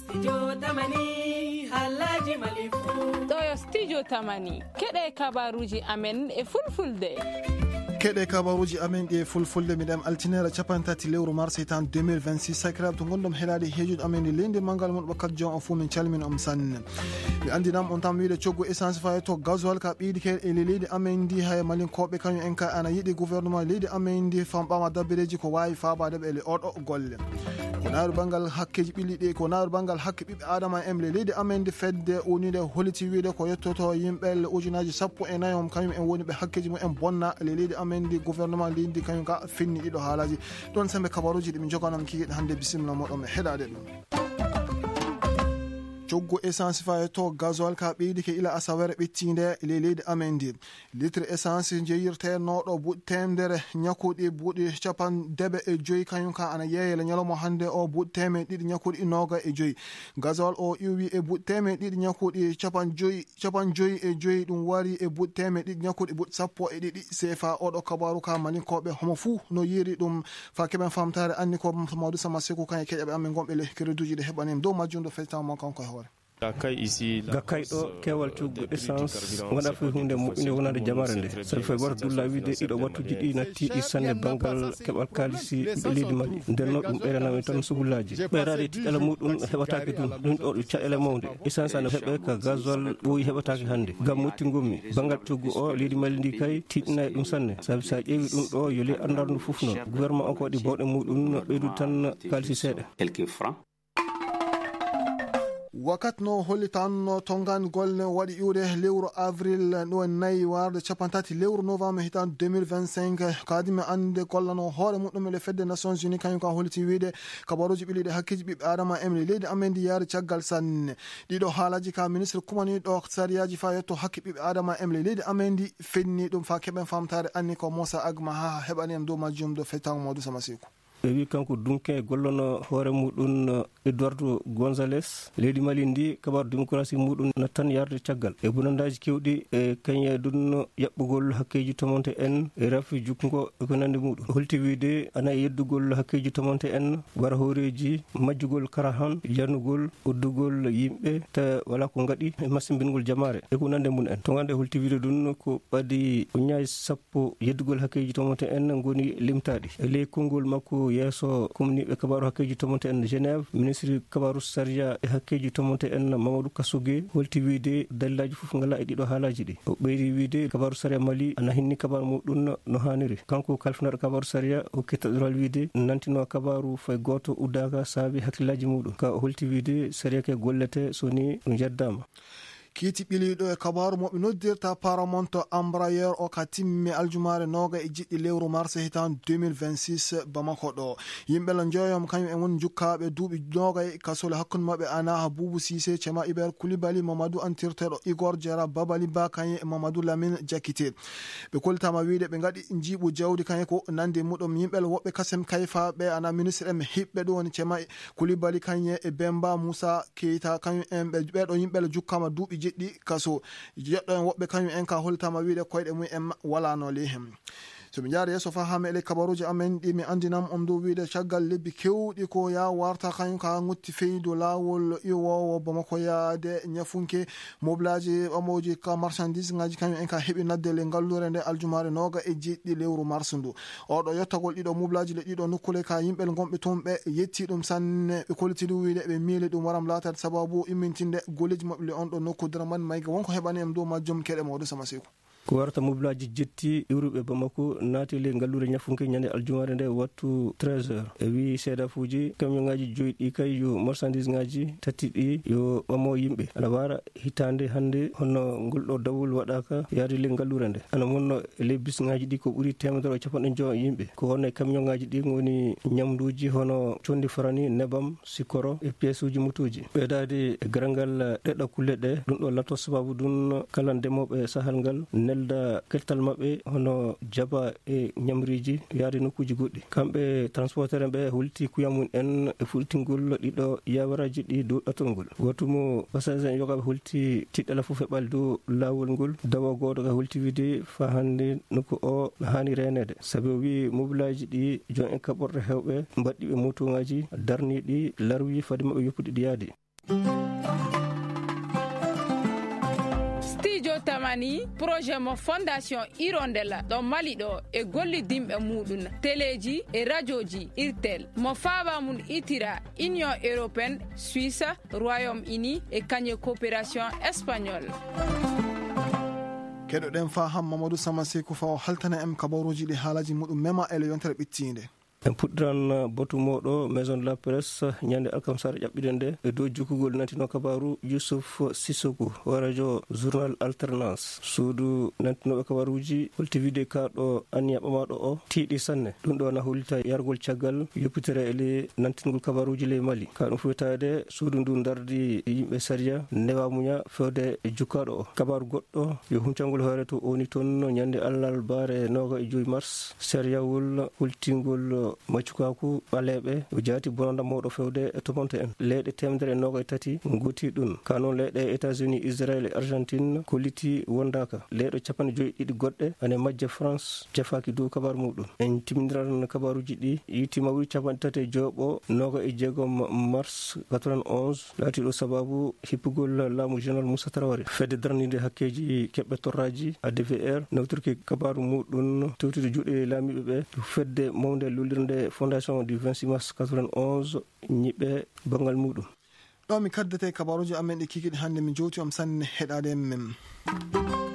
Studio Tamani Halaji Malifu. Doyo Studio Tamani keɗe kabaruji amen e fulfulde. keɗe kabaruji amen ɗe fulfulde miɗem altinere capantati lewru mars tan 2026 sakiraɓe to gonɗom heɗade heejude amen e leydi mangal mon ɓakkat jon o fuu min calmin om sanne mi andinam on tam wiide coggu essence faye to gasoil ka ɓiidi ke e leydi amen ndi hay malinkoɓe kañum en ka ana yiiɗi gouvernement leydi amen ndi famɓama dabbereji ko wawi fabadeɓe ele oɗo golle ko naaru banggal hakkeji ɓilliɗi ko naaru banggal hakke ɓiɓɓe adama emle leydi amen ndi fedde onide holiti wiide ko yettoto yimɓel ujunaji 14 kañum en woni ɓe hakkeji mumen bonna le leydi amen ndi gouvernement leydi kañum ka finni ɗiɗo haalaji ɗon sembe kabaruji ɗi min joganam kikiɗe hande bisimilla moɗon e heɗade ɗum coggu essence faye to gasoil ka ɓeydi ke ila asawere ɓettinde le leydi amen ndi litre essence jeyirtenoɗo buuɗi temedere ñakkuɗi buuɗi capandeɓe e joyyi kañum ka ana yeeyele ñalawma hande o buuɗi temeɗe ɗiɗi ñakkuɗi noga e joyyi gasoil o iwi e buuɗi temeɗe ɗiɗi ñakkuɗi capan joyyi e joyyi ɗum wari e buuɗi temeɗe ɗiɗi ñakkuɗi buuɗi sappo e ɗiɗi CFA oɗo kabaru ka malinkoɓe homo fuu no yiri ɗum fa keɓen famtare anni ko Mamadou Sama Sekou kan e keƴaɓe amen gonɓe le crédit ji ɗe heɓanim dow majjum ɗo festamon kanko e hoore gakkay ɗo kewal coggu essence waɗa fof hunde moƴƴinde wonande jamare nde sabi fay woto dulla wiide ɗiɗo wattuji ɗi nattiɗi sanne banggal keɓal kalisi ɓe leydi mali nden noon ɗum ɓeydanami tan sugullaji ɓeyrade tiɗɗele muɗum heɓatake ɗum ɗo ɗum caɗele mawde essence ana heeɓe ka gasoil ɓooyi heɓatake hannde gam mottingummi banggal coggu o leydi mali ndi kay tiɗɗinayi ɗum sanne sabi sa ƴeewi ɗum ɗo yo ley andardu fof noon gouvernement o ko waɗi bawɗe muɗum ɓeydude tan kalisi seeɗa wakat no holli tan no tongan golle waɗi iwde lewru avril ɗo nayi warde capantati lewru novembre hitan 2025 kadimi ande gollano hoore muɗum ele fedde nations unis kañum ka holliti wiide kabaruji ɓiliɗe hakkeji ɓiɓɓe adama emle leydi amen ndi yaari caggal sanne ɗiɗo haalaji ka ministre kumaniɗo sariyaji fa yetto hakke ɓiɓɓe adama emle leydi amen ndi fenni ɗum fa keɓen famtare anni ko Moussa Agma ha heɓaniyam dow majjum do fettango Mamadou Sama Sekou ɓe wi kanko dunke gollono hoore muɗum Eduardo Gonzales leydi mali ndi kabaru démocratie muɗum nattan yarde caggal e bonandaji kewɗi e kañe ɗum yaɓɓugol hakkeji tomonte en e rafi jukgo e ko nandi muɗum holti wiide ana yeddugol hakkeji tomonte en wara horeji majjugol karahan yannugol uddugol yimɓe ta wala ko gaɗi e masimbingol jamare e ko nande mun en to gande holti wiide ɗum ko ɓadi uñaji sappo yeddugol hakkeji tomonte en goni limtaɗi e ley konngol makko yeeso kumniɓe kabaru hakkeji tomonte en Genève ministre kabaru saria e hakkeji tomonte en Mamadou Kassogué holti wiide dalilaji fof ngala e ɗiɗo haalaji ɗi o ɓeydi wiide kabaru saria Mali ana hinni kabaru muɗum no hanniri kanko kalfinaɗo kabaru saria o kettaɗoral wiide nantino kabaru fay goto uddaka saabi hakkillaji muɗum ka o holti wiide saria ke gollete soni ɗum jeddama kiiti ɓiliɗo e kabaru moɓe noddirta paramount embrayeur o ka timmi aljumare noga e jiɗɗi lewru mars hitan 2026 Bamako ɗo yimɓe la joyom kañum en woni jukkaɓe duuɓi noga e kasole hakkude mabɓe Ana Boubou Cissé Cema Iber Koulibaly Mamadou antirteɗo Igor Diarra Babali Ba kañe e Mamadou Lamine Diakité ɓe kollitama wiide ɓe gaɗi jiiɓu jawdi kañe ko nandi muɗum yimɓel woɓɓe kasem kayfaɓe ana ministre en hiɓɓe ɗo woni Cema Koulibaly kañe e Bemba Moussa Keita kañum en ɓeɗo yimɓele jukkama duuɓi jiɗɗi kaso jeɗɗo en woɓɓe kañum en ka hollitama wiide koyɗe mum en walano lihem so mi jaari yesso fa ha meɗe kabaruji amen ɗi mi andinam on dow wiide caggal lebbi kewɗi ko ya warta kañum ka gutti feydo lawol iwowo Bamako yaade ñafunke moblaji ɓamoji ka marchandise ngaji kañum en ka heeɓi naddele ngallure nde aljumare noga e jiɗɗi lewru mars ndu oɗo yettagol ɗiɗo moblaji le ɗiɗo nokkule ka yimɓel gonɓe toon ɓe yetti ɗum sanne ɓe kolliti ɗum wiide ɓe miili ɗum waram latade sababu immintinde golleji mabɓe le on ɗo nokku Dramane Mayga wonko heɓani em dow majjum keɗe Mamadou Sama Sekou ko warata moblaji jetti iwruɓe Bamako naati le ngallure ñafunke ñande aljumare nde wattu 13h e wi seeda fuuji camion-ngaji joyi ɗi kay yo marchandise ngaji tati ɗi yo ɓamo yimɓe ana wara hitande hande honno ngolɗo dawol waɗaka yaade le ngallure nde ana wonno e ley bis ngaji ɗi ko ɓuuri 150 yimɓe ko honno e camion ngaji ɗi woni ñamduji hono condi farani nebam sikoro e pièce uji mutuji ɓeydade e garangal ɗeɗɗa kulle ɗe ɗum ɗo latto sababu ɗum kala ndemoɓe sahal ngal nelda keltal mabɓe hono jaba e ñamriji yaade nokkuji goɗɗi kamɓe transporteur ɓe hulti kuyamum en e fultingol ɗiɗo yawaraji ɗi dow ɗatol ngol gotumo passager en yogaɓe hulti tiɗɗala fof heɓal dow lawol ngol dawa goto ka hulti wiide fa hande nokku o hani renede saabi o wi mobilaji ɗi jon en kaɓorɗe hewɓe mbaɗɗiɓe moto ngaji darniɗi larwi fade mabɓe yoppude ɗi yaade studio tamani projet mo fondation Hirondella ɗo Mali ɗo e gollidimɓe muɗum téléji e radioji irtel mo faaba mum itira Union européenne Suisse Royaume-Uni e kañe coopération espagnole. keɗoɗen fa ham Mamadou Sama Sekou fa o haltana en kabaruji ɗi haalaji muɗum mema ele yontere ɓittinde. en puɗɗiran botu moɗo maison de la presse ñande alkamsara ƴaɓɓiɗen nde e dow jukkugol nantino kabaru Youssouf Sissoko o radio journal alternance suudu nantinoɓe kabaruji holtivide kaɗo Aniya ɓamaɗo o tiiɗi sanne ɗum ɗo na hollita yargol caggal yoppitere ele nantingol kabaruji ley Mali ka ɗum fuytade suudu ndu dardi yimɓe saria newa muña fewde e jukkaɗo o kabaru goɗɗo yo huncangol hoore to oni toon ñande Allahbare 25 mars sériawol hultingol maccukaku ɓaleɓe o jaati bonanda mawɗo fewde e tomonte en leyɗe 123 goti ɗum ka noon leyɗe États-Unis Israël e Argentine kolliti wondaka leyɗo 50 goɗɗe ane majje France jafaki dow kabaru muɗum en timiniran kabaruji ɗi yitima wuri 36 26 mars 91 laati ɗo sababu hippugol laamu général Moussa Traoré fedde darnide hakkeji keɓɓe torraji ADVR nawtirki kabaru muɗum tewtude juuɗe laamiɓe ɓe fedde mawde lolirde fondation du 26 mars 91 ñiɓe bangal muɗum. ɗo mi kaddete kabaruji amen ɗi kikiɗi hannde mi jowti om sanne heɗade men.